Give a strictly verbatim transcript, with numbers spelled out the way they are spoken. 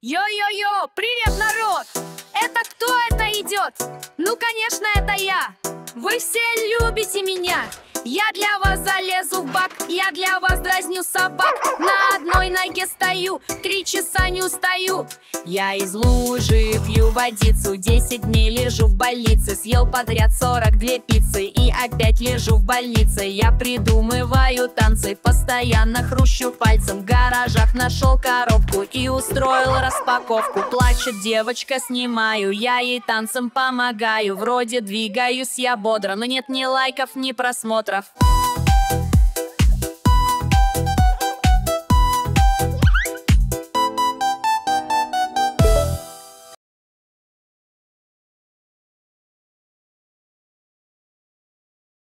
Йо-йо-йо, привет, народ! Это кто это идет? Ну, конечно, это я. Вы все любите меня. Я для вас залезу в бак, я для вас дразню собак. На одной ноге стою, три часа не устаю. Я из лужи пью водицу, десять дней лежу в больнице. Съел подряд сорок две пиццы и опять лежу в больнице. Я придумываю танцы, постоянно хрущу пальцем. В гаражах нашел коробку и устроил распаковку. Плачет девочка, снимаю, я ей танцем помогаю. Вроде двигаюсь я бодро, но нет ни лайков, ни просмотров.